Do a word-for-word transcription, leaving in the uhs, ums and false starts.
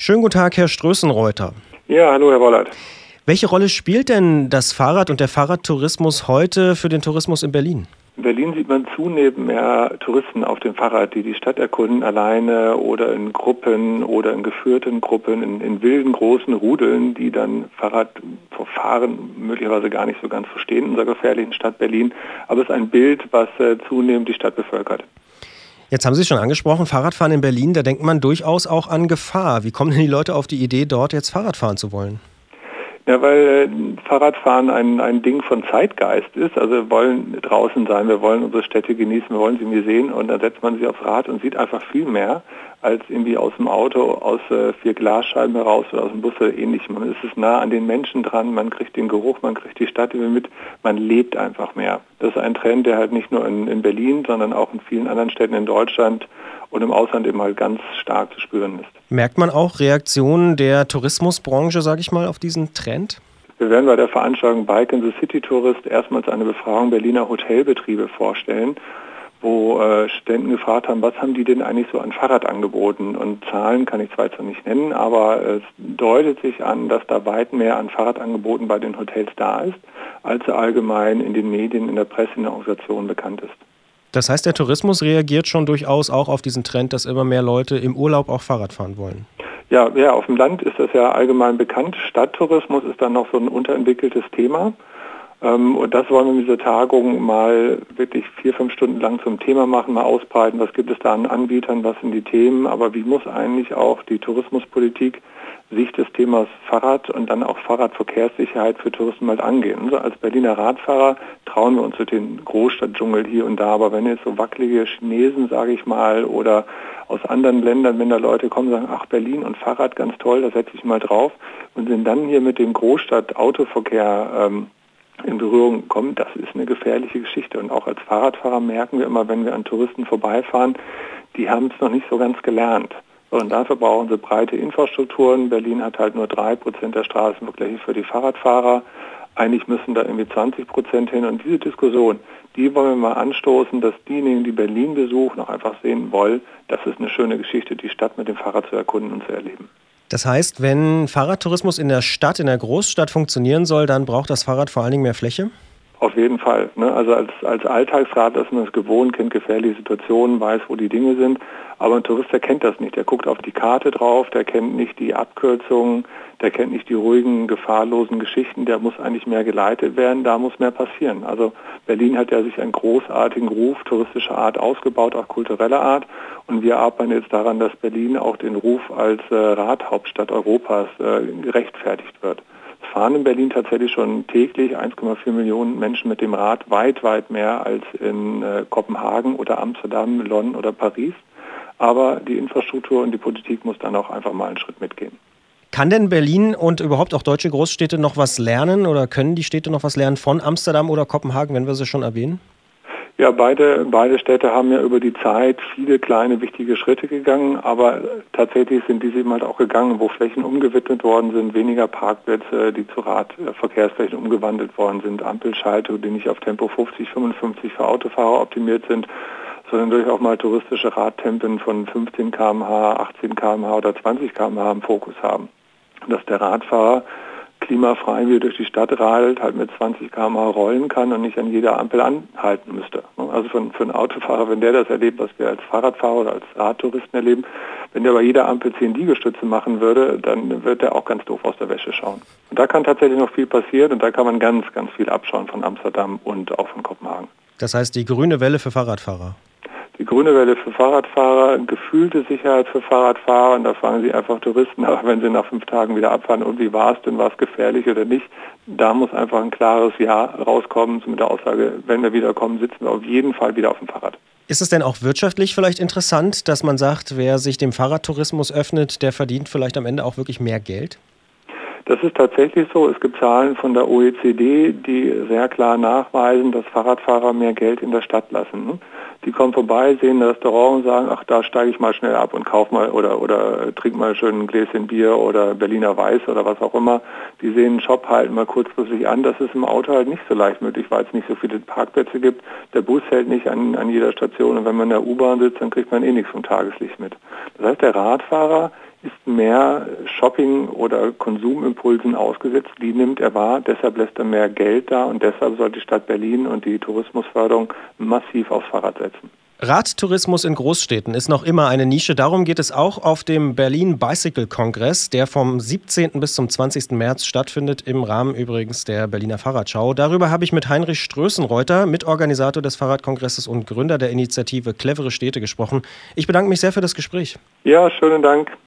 Schönen guten Tag, Herr Strößenreuter. Ja, hallo Herr Wollert. Welche Rolle spielt denn das Fahrrad und der Fahrradtourismus heute für den Tourismus in Berlin? In Berlin sieht man zunehmend mehr Touristen auf dem Fahrrad, die die Stadt erkunden, alleine oder in Gruppen oder in geführten Gruppen, in, in wilden großen Rudeln, die dann Fahrradfahren möglicherweise gar nicht so ganz verstehen in unserer gefährlichen Stadt Berlin. Aber es ist ein Bild, was äh, zunehmend die Stadt bevölkert. Jetzt haben Sie es schon angesprochen, Fahrradfahren in Berlin, da denkt man durchaus auch an Gefahr. Wie kommen denn die Leute auf die Idee, dort jetzt Fahrrad fahren zu wollen? Ja, weil äh, Fahrradfahren ein, ein Ding von Zeitgeist ist. Also wir wollen draußen sein, wir wollen unsere Städte genießen, wir wollen sie mir sehen und dann setzt man sich aufs Rad und sieht einfach viel mehr als irgendwie aus dem Auto, aus äh, vier Glasscheiben heraus oder aus dem Bus oder ähnlich. Man ist es nah an den Menschen dran, man kriegt den Geruch, man kriegt die Stadt mit, man lebt einfach mehr. Das ist ein Trend, der halt nicht nur in, in Berlin, sondern auch in vielen anderen Städten in Deutschland und im Ausland eben halt ganz stark zu spüren ist. Merkt man auch Reaktionen der Tourismusbranche, sage ich mal, auf diesen Trend? Wir werden bei der Veranstaltung Bike in the City Tourist erstmals eine Befragung Berliner Hotelbetriebe vorstellen, wo äh, Studenten gefragt haben, was haben die denn eigentlich so an Fahrradangeboten? Und Zahlen kann ich zwar jetzt noch nicht nennen, aber es deutet sich an, dass da weit mehr an Fahrradangeboten bei den Hotels da ist, als allgemein in den Medien, in der Presse, in der Organisation bekannt ist. Das heißt, der Tourismus reagiert schon durchaus auch auf diesen Trend, dass immer mehr Leute im Urlaub auch Fahrrad fahren wollen. Ja, ja, auf dem Land ist das ja allgemein bekannt. Stadttourismus ist dann noch so ein unterentwickeltes Thema. Ähm, und das wollen wir in dieser Tagung mal wirklich vier, fünf Stunden lang zum Thema machen, mal ausbreiten. Was gibt es da an Anbietern, was sind die Themen? Aber wie muss eigentlich auch die Tourismuspolitik sich des Themas Fahrrad und dann auch Fahrradverkehrssicherheit für Touristen mal angehen? Also als Berliner Radfahrer trauen wir uns zu den Großstadtdschungel hier und da. Aber wenn jetzt so wackelige Chinesen, sage ich mal, oder aus anderen Ländern, wenn da Leute kommen und sagen, ach Berlin und Fahrrad, ganz toll, da setze ich mal drauf und sind dann hier mit dem Großstadt-Autoverkehr ähm, in Berührung kommen, das ist eine gefährliche Geschichte. Und auch als Fahrradfahrer merken wir immer, wenn wir an Touristen vorbeifahren, die haben es noch nicht so ganz gelernt. Und dafür brauchen sie breite Infrastrukturen. Berlin hat halt nur drei Prozent der Straßen wirklich für die Fahrradfahrer. Eigentlich müssen da irgendwie zwanzig Prozent hin. Und diese Diskussion, die wollen wir mal anstoßen, dass diejenigen, die Berlin besuchen, auch einfach sehen wollen, das ist eine schöne Geschichte, die Stadt mit dem Fahrrad zu erkunden und zu erleben. Das heißt, wenn Fahrradtourismus in der Stadt, in der Großstadt funktionieren soll, dann braucht das Fahrrad vor allen Dingen mehr Fläche? Auf jeden Fall. Ne? Also als, als Alltagsradler ist man das gewohnt, kennt gefährliche Situationen, weiß, wo die Dinge sind. Aber ein Tourist, der kennt das nicht. Der guckt auf die Karte drauf, der kennt nicht die Abkürzungen, der kennt nicht die ruhigen, gefahrlosen Geschichten. Der muss eigentlich mehr geleitet werden, da muss mehr passieren. Also Berlin hat ja sich einen großartigen Ruf touristischer Art ausgebaut, auch kultureller Art. Und wir arbeiten jetzt daran, dass Berlin auch den Ruf als äh, Radhauptstadt Europas äh, gerechtfertigt wird. Es fahren in Berlin tatsächlich schon täglich eins Komma vier Millionen Menschen mit dem Rad, weit, weit mehr als in äh, Kopenhagen oder Amsterdam, London oder Paris. Aber die Infrastruktur und die Politik muss dann auch einfach mal einen Schritt mitgehen. Kann denn Berlin und überhaupt auch deutsche Großstädte noch was lernen oder können die Städte noch was lernen von Amsterdam oder Kopenhagen, wenn wir sie schon erwähnen? Ja, beide, beide Städte haben ja über die Zeit viele kleine, wichtige Schritte gegangen, aber tatsächlich sind diese eben halt auch gegangen, wo Flächen umgewidmet worden sind, weniger Parkplätze, die zu Radverkehrsflächen umgewandelt worden sind, Ampelschaltungen, die nicht auf Tempo fünfzig, fünfundfünfzig für Autofahrer optimiert sind, sondern durch auch mal touristische Radtempen von fünfzehn Kilometer pro Stunde, achtzehn Kilometer pro Stunde oder zwanzig Kilometer pro Stunde im Fokus haben. Dass der Radfahrer klimafrei wie durch die Stadt radelt, halt mit zwanzig Kilometer pro Stunde rollen kann und nicht an jeder Ampel anhalten müsste. Also für, für einen Autofahrer, wenn der das erlebt, was wir als Fahrradfahrer oder als Radtouristen erleben, wenn der bei jeder Ampel zehn Liegestütze machen würde, dann wird er auch ganz doof aus der Wäsche schauen. Und da kann tatsächlich noch viel passieren und da kann man ganz, ganz viel abschauen von Amsterdam und auch von Kopenhagen. Das heißt, die grüne Welle für Fahrradfahrer? Die grüne Welle für Fahrradfahrer, gefühlte Sicherheit für Fahrradfahrer, und da fragen sie einfach Touristen, aber wenn sie nach fünf Tagen wieder abfahren, und wie war es denn, war es gefährlich oder nicht, da muss einfach ein klares Ja rauskommen mit der Aussage, wenn wir wiederkommen, sitzen wir auf jeden Fall wieder auf dem Fahrrad. Ist es denn auch wirtschaftlich vielleicht interessant, dass man sagt, wer sich dem Fahrradtourismus öffnet, der verdient vielleicht am Ende auch wirklich mehr Geld? Das ist tatsächlich so. Es gibt Zahlen von der O E C D, die sehr klar nachweisen, dass Fahrradfahrer mehr Geld in der Stadt lassen. Die kommen vorbei, sehen ein Restaurant und sagen, ach, da steige ich mal schnell ab und kauf mal oder oder trink mal schön ein Gläschen Bier oder Berliner Weiß oder was auch immer. Die sehen einen Shop, halten mal kurzfristig an. Das ist im Auto halt nicht so leicht möglich, weil es nicht so viele Parkplätze gibt. Der Bus hält nicht an, an jeder Station und wenn man in der U-Bahn sitzt, dann kriegt man eh nichts vom Tageslicht mit. Das heißt, der Radfahrer ist mehr Shopping- oder Konsumimpulsen ausgesetzt. Die nimmt er wahr, deshalb lässt er mehr Geld da und deshalb soll die Stadt Berlin und die Tourismusförderung massiv aufs Fahrrad setzen. Radtourismus in Großstädten ist noch immer eine Nische. Darum geht es auch auf dem Berlin Bicycle Kongress, der vom siebzehnten bis zum zwanzigsten März stattfindet, im Rahmen übrigens der Berliner Fahrradschau. Darüber habe ich mit Heinrich Strößenreuter, Mitorganisator des Fahrradkongresses und Gründer der Initiative Clevere Städte, gesprochen. Ich bedanke mich sehr für das Gespräch. Ja, schönen Dank.